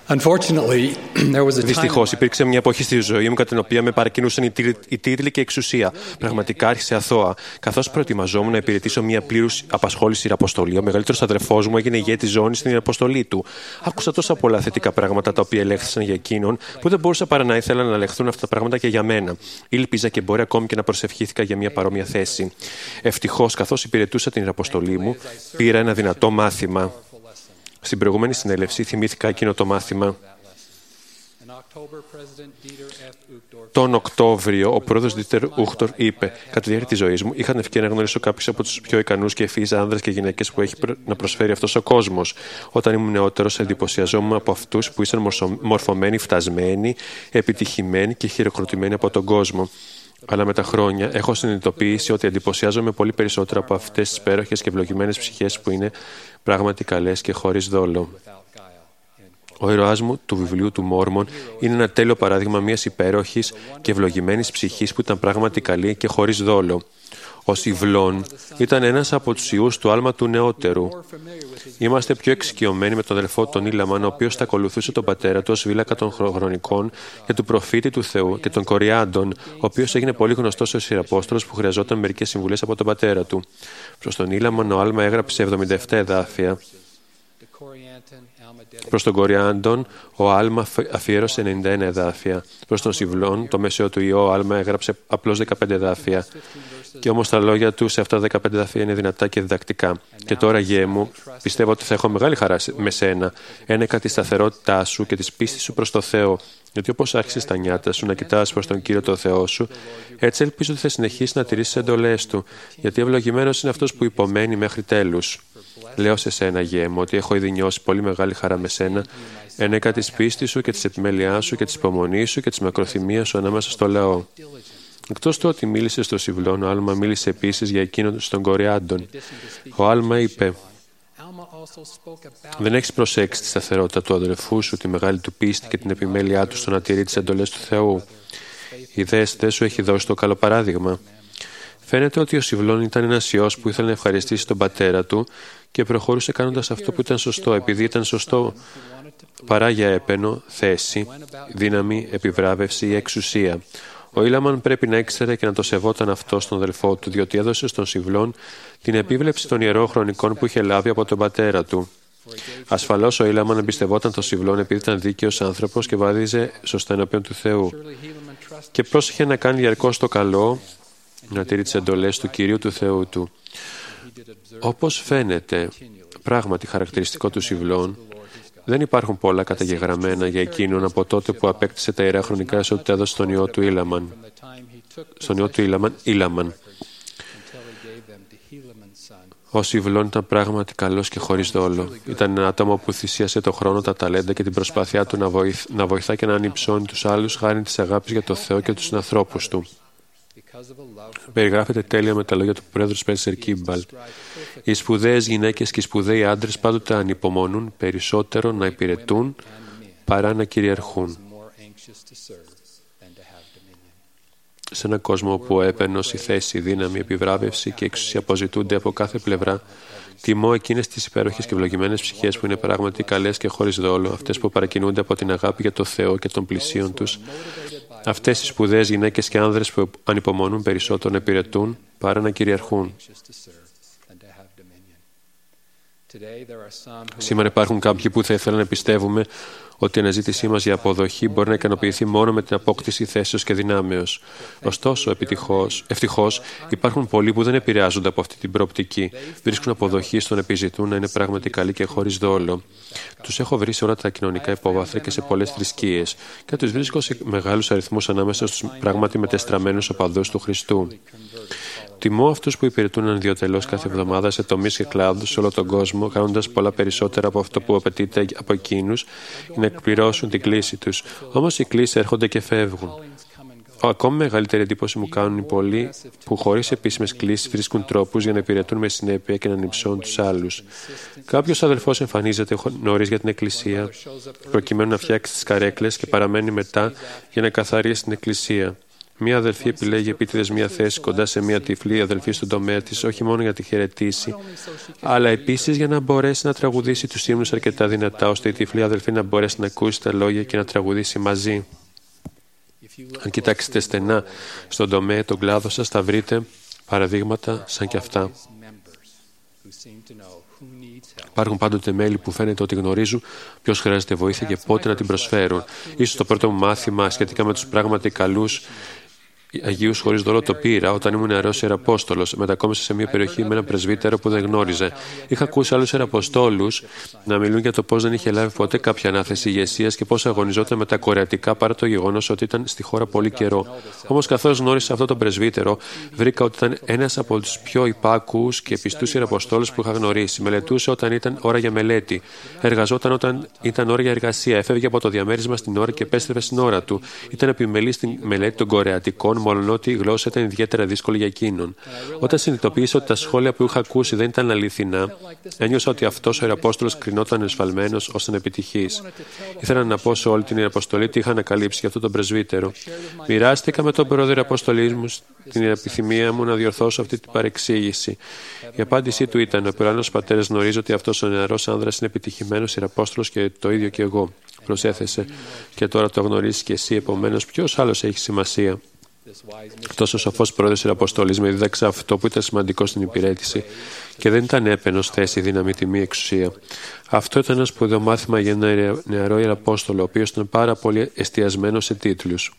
Δυστυχώς, υπήρξε μια εποχή στη ζωή μου κατά την οποία με παρακινούσαν οι τίτλοι και η εξουσία. Πραγματικά άρχισε αθώα. Καθώς προετοιμαζόμουν να υπηρετήσω μια πλήρους απασχόληση αποστολή, ο μεγαλύτερος αδερφός μου έγινε ηγέτης ζώνης στην αποστολή του. Άκουσα τόσα πολλά θετικά πράγματα τα οποία ελέγχθησαν για εκείνον, που δεν μπορούσα παρά να ήθελα να ελεγχθούν αυτά τα πράγματα και για μένα. Ήλπιζα και μπορεί ακόμη και να προσευχήθηκα για μια παρόμοια θέση. Ευτυχώς, καθώς υπηρετούσα την αποστολή μου, πήρα ένα δυνατό μάθημα. Στην προηγούμενη συνέλευση θυμήθηκα εκείνο το μάθημα. Τον Οκτώβριο, ο πρόεδρος Ντίτερ Ούχτορ είπε: κατά τη διάρκεια της ζωής μου, είχα την ευκαιρία να γνωρίσω κάποιους από τους πιο ικανούς και ευφυείς άνδρες και γυναίκες που έχει να προσφέρει αυτός ο κόσμος. Όταν ήμουν νεότερος, εντυπωσιαζόμουν από αυτούς που ήσαν μορφωμένοι, φτασμένοι, επιτυχημένοι και χειροκροτημένοι από τον κόσμο. Αλλά με τα χρόνια έχω συνειδητοποιήσει ότι εντυπωσιάζομαι πολύ περισσότερο από αυτές τις υπέροχες και ευλογημένες ψυχές που είναι πράγματι καλές και χωρίς δόλο. Ο ήρωάς μου του βιβλίου του Μόρμον είναι ένα τέλειο παράδειγμα μιας υπέροχης και ευλογημένης ψυχής που ήταν πράγματι καλή και χωρίς δόλο. Ο Σιβλών ήταν ένας από τους ιούς του άλμα του νεότερου. Είμαστε πιο εξοικειωμένοι με τον αδελφό τον Ήλαμαν, ο οποίος θα ακολουθούσε τον πατέρα του ως φύλακα των χρονικών και του προφήτη του Θεού, και τον Κοριάντον, ο οποίος έγινε πολύ γνωστός ως ιεραπόστολος που χρειαζόταν μερικές συμβουλές από τον πατέρα του. Προς τον Ήλαμαν ο Άλμα έγραψε 77 εδάφια. Προς τον Κοριάντον ο Άλμα αφιέρωσε 91 εδάφια. Προς τον Σιβλών, το μέσο του ιό, ο Άλμα έγραψε απλώς 15 εδάφια. Και όμως τα λόγια του σε αυτά τα 15 εδάφια είναι δυνατά και διδακτικά. Και τώρα, Γιέ μου, πιστεύω ότι θα έχω μεγάλη χαρά με σένα, ένεκα τη σταθερότητά σου και τη πίστη σου προς το Θεό. Γιατί όπως άρχισες τα νιάτα σου να κοιτάς προς τον Κύριο το Θεό σου, έτσι ελπίζω ότι θα συνεχίσει να τηρήσεις τις εντολές του, γιατί ευλογημένος είναι αυτός που υπομένει μέχρι τέλους. Λέω σε σένα, Γιέ μου, ότι έχω ήδη νιώσει πολύ μεγάλη χαρά με σένα, ένεκα της πίστης σου και της επιμέλειάς σου και της υπομονής σου και της μακροθυμίας σου ανάμεσα στο λαό. Εκτός του ότι μίλησε στο Σιβλών, ο Άλμα μίλησε επίσης για εκείνον στον Κοριάντον. Ο Άλμα είπε: δεν έχεις προσέξει τη σταθερότητα του αδελφού σου, τη μεγάλη του πίστη και την επιμέλειά του στο να τηρεί τις εντολές του Θεού. Η δες δεν σου έχει δώσει το καλό παράδειγμα. Φαίνεται ότι ο Σιβλών ήταν ένας ιός που ήθελε να ευχαριστήσει τον πατέρα του και προχωρούσε κάνοντας αυτό που ήταν σωστό, επειδή ήταν σωστό, παρά για έπαινο, θέση, δύναμη, επιβράβευση ή εξουσία. Ο Ήλαμαν πρέπει να ήξερε και να το σεβόταν αυτό στον αδελφό του, διότι έδωσε στον Σιβλών την επίβλεψη των ιερών χρονικών που είχε λάβει από τον πατέρα του. Ασφαλώς ο Ήλαμαν εμπιστευόταν τον Σιβλών επειδή ήταν δίκαιος άνθρωπος και βάδιζε σωστά ενώπιον του Θεού. Και πρόσεχε να κάνει διαρκώς το καλό, να τηρεί τις εντολές του Κυρίου του Θεού του. Όπως φαίνεται, πράγματι χαρακτηριστικό του Σιβλών, δεν υπάρχουν πολλά καταγεγραμμένα για εκείνον από τότε που απέκτησε τα ιερά χρονικά εσότητα έδωσε στον ιό του Ήλαμαν. Στον ιό του Ήλαμαν. Ο Σιβλών ήταν πράγματι καλός και χωρίς δόλο. Ήταν ένα άτομο που θυσίασε το χρόνο, τα ταλέντα και την προσπάθειά του να βοηθά και να ανυψώνει τους άλλους χάρη της αγάπης για το Θεό και τους συνανθρώπους του. Περιγράφεται τέλεια με τα λόγια του πρόεδρου Σπένσερ Κίμπαλ. Οι σπουδαίες γυναίκες και οι σπουδαίοι άντρες πάντοτε ανυπομονούν περισσότερο να υπηρετούν παρά να κυριαρχούν. Σε έναν κόσμο όπου ο έπαινος, η θέση, η δύναμη, η επιβράβευση και η εξουσία αποζητούνται από κάθε πλευρά, τιμώ εκείνες τις υπέροχες και ευλογημένες ψυχές που είναι πράγματι καλές και χωρίς δόλο, αυτές που παρακινούνται από την αγάπη για το Θεό και των πλησίων τους, αυτές οι σπουδαίες γυναίκες και άνδρες που ανυπομονούν περισσότερο να υπηρετούν παρά να κυριαρχούν. Σήμερα υπάρχουν κάποιοι που θα ήθελαν να πιστεύουμε ότι η αναζήτησή μας για αποδοχή μπορεί να ικανοποιηθεί μόνο με την απόκτηση θέσεως και δυνάμεως. Ωστόσο, ευτυχώς, υπάρχουν πολλοί που δεν επηρεάζονται από αυτή την προοπτική. Βρίσκουν αποδοχή στο να επιζητούν να είναι πράγματι καλοί και χωρίς δόλο. Τους έχω βρει σε όλα τα κοινωνικά υπόβαθρα και σε πολλές θρησκείες και τους βρίσκω σε μεγάλους αριθμούς ανάμεσα στους πράγματι μετεστραμμένους οπαδούς του Χριστού. Τιμώ αυτούς που υπηρετούν ανιδιοτελώς κάθε εβδομάδα σε τομείς και κλάδους σε όλο τον κόσμο, κάνοντας πολλά περισσότερα από αυτό που απαιτείται από εκείνους για να εκπληρώσουν την κλήση τους. Όμως οι κλήσεις έρχονται και φεύγουν. Ακόμη μεγαλύτερη εντύπωση μου κάνουν οι πολλοί που χωρίς επίσημες κλήσεις βρίσκουν τρόπους για να υπηρετούν με συνέπεια και να ανυψώνουν τους άλλους. Κάποιος αδελφός εμφανίζεται νωρίς για την εκκλησία, προκειμένου να φτιάξει τις καρέκλες και παραμένει μετά για να καθαρίσει την εκκλησία. Μία αδελφή επιλέγει επίτηδες μία θέση κοντά σε μία τυφλή αδελφή στον τομέα της, όχι μόνο για να τη χαιρετήσει, αλλά επίσης για να μπορέσει να τραγουδήσει τους ύμνους αρκετά δυνατά, ώστε η τυφλή αδελφή να μπορέσει να ακούσει τα λόγια και να τραγουδήσει μαζί. Αν κοιτάξετε στενά στον τομέα, τον κλάδο σας, θα βρείτε παραδείγματα σαν και αυτά. Υπάρχουν πάντοτε μέλη που φαίνεται ότι γνωρίζουν ποιος χρειάζεται βοήθεια και πότε να την προσφέρουν. Ίσως το πρώτο μου μάθημα σχετικά με τους πράγματι καλούς Αγίους χωρίς δόλο το πήρα όταν ήμουν νεαρός ιεραπόστολος. Μετακόμισα σε μια περιοχή με έναν πρεσβύτερο που δεν γνώριζε. Είχα ακούσει άλλους ιεραποστόλους να μιλούν για το πώς δεν είχε λάβει ποτέ κάποια ανάθεση ηγεσίας και πώς αγωνιζόταν με τα κορεατικά παρά το γεγονός ότι ήταν στη χώρα πολύ καιρό. Όμως, καθώς γνώρισα αυτόν τον πρεσβύτερο, βρήκα ότι ήταν ένας από τους πιο υπάκουους και πιστούς ιεραποστόλους που είχα γνωρίσει. Μελετούσε όταν ήταν ώρα για μελέτη. Εργαζόταν όταν ήταν ώρα για εργασία. Έφευγε από το διαμέρισμα στην ώρα και επέστρεφε στην ώρα του. Ήταν επιμελής στην μελέτη των κορεατικών, μολονότι η γλώσσα ήταν ιδιαίτερα δύσκολη για εκείνον. Όταν συνειδητοποίησα ότι τα σχόλια που είχα ακούσει δεν ήταν αληθινά, ένιωσα ότι αυτός ο ιεραπόστολος κρινόταν εσφαλμένος ώστε να επιτυχείς. Ήθελα να πω σε όλη την ιεραποστολή τι είχα ανακαλύψει για αυτόν τον πρεσβύτερο. Μοιράστηκα με τον πρόεδρο ιεραποστολής μου την επιθυμία μου να διορθώσω αυτή την παρεξήγηση. Η απάντησή του ήταν: ο Πουράνος Πατέρας γνωρίζει ότι αυτός ο νεαρός άνδρας είναι επιτυχημένος ιεραπόστολος και το ίδιο και εγώ. Προσέθεσε: και τώρα το γνωρίζεις και εσύ, επομένως ποιος άλλος έχει σημασία. Αυτός ο σοφός πρόεδρος ιεραποστολής με δίδαξε αυτό που ήταν σημαντικό στην υπηρέτηση και δεν ήταν έπαινος θέση, δύναμη, τιμή, εξουσία. Αυτό ήταν ένα σπουδαίο μάθημα για ένα νεαρό ιεραπόστολο, ο οποίος ήταν πάρα πολύ εστιασμένος σε τίτλους.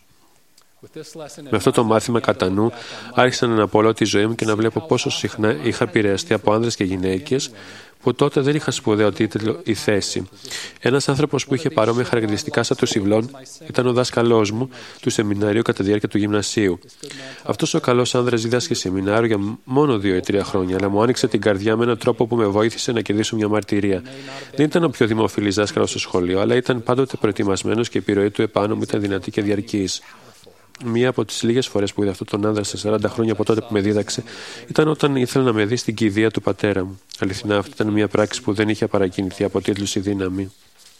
Με αυτό το μάθημα κατά νου, άρχισα να αναπολώ τη ζωή μου και να βλέπω πόσο συχνά είχα επηρεαστεί από άνδρες και γυναίκες που τότε δεν είχαν σπουδαίο τίτλο ή θέση. Ένας άνθρωπος που είχε παρόμοια χαρακτηριστικά σαν του Ιβλών ήταν ο δάσκαλός μου του σεμιναρίου κατά τη διάρκεια του γυμνασίου. Αυτός ο καλός άνδρας δίδασκε σεμινάριο για μόνο 2 ή 3 χρόνια, αλλά μου άνοιξε την καρδιά με έναν τρόπο που με βοήθησε να κερδίσω μια μαρτυρία. Δεν ήταν ο πιο δημοφιλής δάσκαλος στο σχολείο, αλλά ήταν πάντοτε προετοιμασμένος και η επιρροή του επάνω μου ήταν δυνατή και διαρκής. Μία από τις λίγες φορές που είδα αυτόν τον άνδρα σε 40 χρόνια από τότε που με δίδαξε ήταν όταν ήθελε να με δει στην κηδεία του πατέρα μου. Αληθινά, αυτή ήταν μια πράξη που δεν είχε παρακινηθεί από τίτλους ή δύναμη.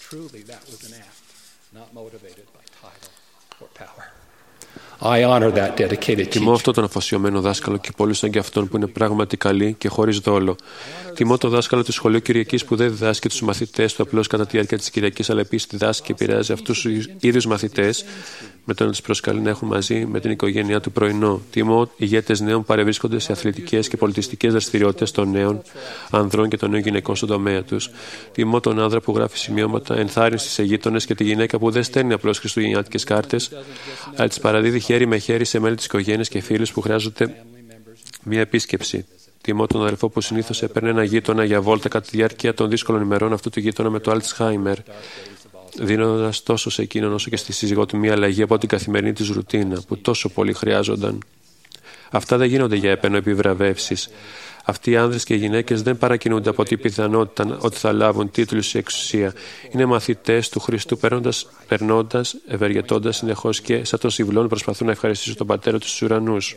Τιμώ αυτόν τον αφοσιωμένο δάσκαλο και πολλούς σαν και αυτόν που είναι πράγματι καλοί και χωρίς δόλο. Τιμώ το δάσκαλο του σχολείου Κυριακής που δεν διδάσκει τους μαθητές του απλώς κατά τη διάρκεια της Κυριακής, αλλά επίσης διδάσκει και επηρεάζει αυτούς τους ίδιους μαθητές με το να τους προσκαλεί να έχουν μαζί με την οικογένειά του πρωινό. Τιμώ ηγέτες νέων που παρευρίσκονται σε αθλητικές και πολιτιστικές δραστηριότητες των νέων ανδρών και των νέων γυναικών στον τομέα τους. Τιμώ τον άνδρα που γράφει σημειώματα ενθάρρυνση σε γείτονες και τη γυναίκα που δεν στέλνει απλώς χριστουγεννιάτικες κάρτες, αλλά τις παραδίδει χέρι με χέρι σε μέλη της οικογένειας και φίλους που χρειάζονται μια επίσκεψη. Τιμώ τον αδελφό που συνήθως έπαιρνε ένα γείτονα για βόλτα κατά τη διάρκεια των δύσκολων ημερών αυτού του γείτονα με το Alzheimer, δίνοντας τόσο σε εκείνον όσο και στη σύζυγό του μια αλλαγή από την καθημερινή της ρουτίνα που τόσο πολύ χρειάζονταν. Αυτά δεν γίνονται για έπαινο επιβραβεύσεις. Αυτοί οι άνδρες και οι γυναίκες δεν παρακινούνται από την πιθανότητα ότι θα λάβουν τίτλους ή εξουσία. Είναι μαθητές του Χριστού, περνώντας, ευεργετώντας συνεχώς και σαν των Ιβλών προσπαθούν να ευχαριστήσουν τον Πατέρα τους στους ουρανούς.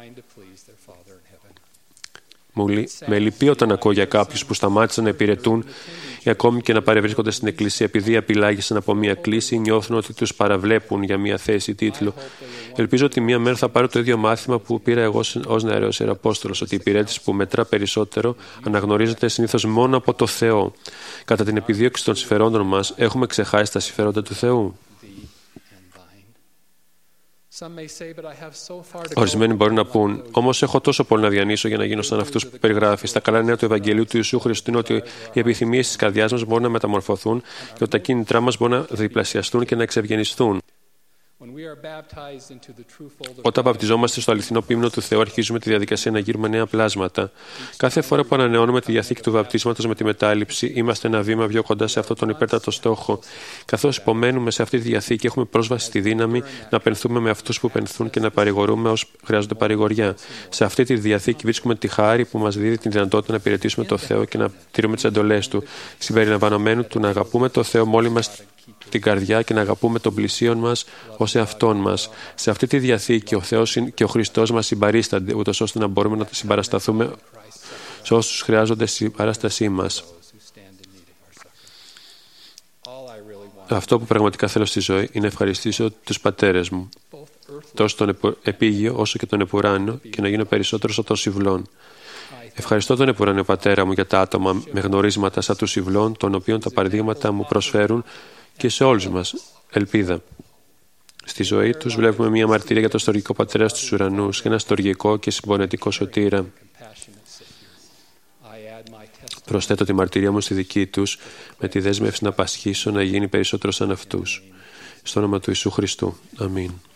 Με λυπεί όταν ακούω για κάποιους που σταμάτησαν να υπηρετούν ή ακόμη και να παρευρίσκονται στην Εκκλησία επειδή απειλάγησαν από μια κλίση ή νιώθουν ότι τους παραβλέπουν για μια θέση ή τίτλο. Ελπίζω ότι μια μέρα θα πάρω το ίδιο μάθημα που πήρα εγώ ως νεαρός ιεραπόστολος, ότι η υπηρέτηση που μετρά περισσότερο αναγνωρίζεται συνήθως μόνο από το Θεό. Κατά την επιδίωξη των συμφερόντων μας, έχουμε ξεχάσει τα συμφέροντα του Θεού. Ορισμένοι μπορεί να πούν: όμως έχω τόσο πολύ να διανύσω για να γίνω σαν αυτούς που περιγράφει. Στα καλά νέα του Ευαγγελίου του Ιησού Χριστού είναι ότι οι επιθυμίες της καρδιάς μας μπορούν να μεταμορφωθούν και ότι τα κίνητρά μας μπορούν να διπλασιαστούν και να εξευγενιστούν. Όταν βαπτιζόμαστε στο αληθινό ποίμνο του Θεού, αρχίζουμε τη διαδικασία να γύρουμε νέα πλάσματα. Κάθε φορά που ανανεώνουμε τη διαθήκη του βαπτίσματος με τη μετάληψη, είμαστε ένα βήμα πιο κοντά σε αυτόν τον υπέρτατο στόχο. Καθώς υπομένουμε σε αυτή τη διαθήκη, έχουμε πρόσβαση στη δύναμη να πενθούμε με αυτούς που πενθούν και να παρηγορούμε όσοι χρειάζονται παρηγοριά. Σε αυτή τη διαθήκη βρίσκουμε τη χάρη που μας δίδει την δυνατότητα να υπηρετήσουμε το Θεό και να τηρούμε τις εντολές του, συμπεριλαμβανομένου του να αγαπούμε το Θεό με όλη μας την καρδιά και να αγαπούμε τον πλησίον μας ως εαυτόν μας. Σε αυτή τη διαθήκη ο Θεός και ο Χριστός μας συμπαρίστανται, ούτως ώστε να μπορούμε να συμπαρασταθούμε σε όσους χρειάζονται συμπαράστασή μας. Αυτό που πραγματικά θέλω στη ζωή είναι να ευχαριστήσω τους πατέρες μου, τόσο τον επίγειο όσο και τον επουράνιο, και να γίνω περισσότερος από τον Συβλών. Ευχαριστώ τον επουράνιο Πατέρα μου για τα άτομα με γνωρίσματα σαν του Συβλών, των οποίων τα παραδείγματα μου προσφέρουν και σε όλους μας ελπίδα. Στη ζωή τους βλέπουμε μια μαρτυρία για τον στοργικό Πατέρα στους ουρανούς και ένα στοργικό και συμπονετικό σωτήρα. Προσθέτω τη μαρτυρία μου στη δική τους με τη δέσμευση να πασχίσω να γίνει περισσότερο σαν αυτούς. Στο όνομα του Ιησού Χριστού. Αμήν.